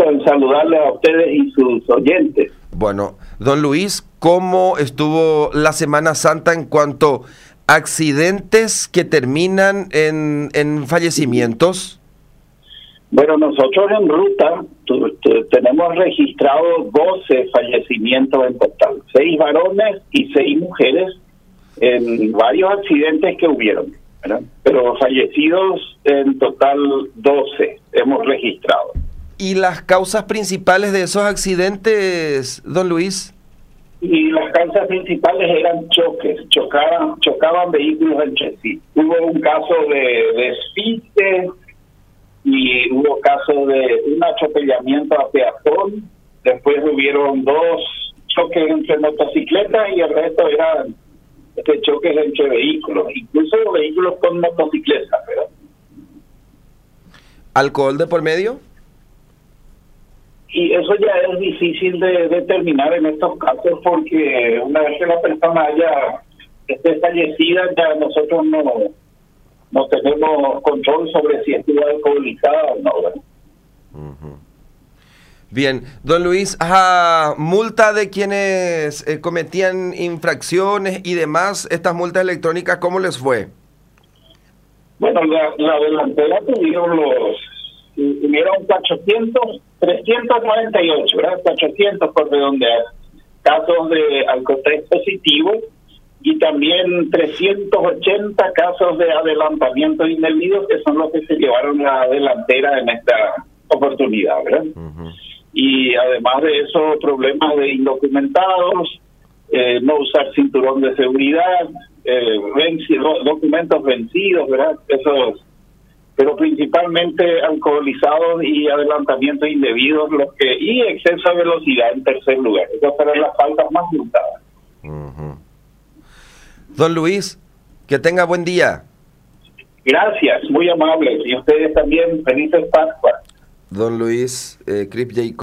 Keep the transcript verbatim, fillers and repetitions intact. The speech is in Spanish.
en saludarles a ustedes y sus oyentes. Bueno, don Luis, ¿cómo estuvo la Semana Santa en cuanto a accidentes que terminan en, en fallecimientos? Bueno, nosotros en ruta tu, tu, tenemos registrados doce fallecimientos en total, seis varones y seis mujeres en varios accidentes que hubieron, ¿verdad? Pero fallecidos en total doce hemos registrado. ¿Y las causas principales de esos accidentes, don Luis? Y las causas principales eran choques, chocaban, chocaban vehículos entre sí. Hubo un caso de despiste y hubo caso de un atropellamiento a peatón. Después hubieron dos choques entre motocicletas y el resto eran este, choques entre vehículos, incluso vehículos con motocicletas, ¿verdad? ¿Alcohol de por medio? Y eso ya es difícil de determinar en estos casos porque una vez que la persona haya esté fallecida, ya nosotros no, no tenemos control sobre si estuvo alcoholizada o no, ¿verdad? Uh-huh. Bien, don Luis, a multa de quienes eh, cometían infracciones y demás, estas multas electrónicas, ¿cómo les fue? Bueno, la, la delantera tuvieron los, tuvieron cuatrocientos, trescientos cuarenta y ocho, ¿verdad? cuatrocientos por redondear, casos de alcohol positivo y también trescientos ochenta casos de adelantamiento indebido, que son los que se llevaron la delantera en esta oportunidad, ¿verdad? Uh-huh. Y además de eso, problemas de indocumentados, eh, no usar cinturón de seguridad, eh, vencido, documentos vencidos, ¿verdad? Esos, pero principalmente alcoholizados y adelantamientos indebidos, los que y exceso de velocidad en tercer lugar. Esas fueron las faltas más multadas. Uh-huh. Don Luis, que tenga buen día. Gracias, muy amables. Y ustedes también, felices Pascua. Don Luis eh, Kripke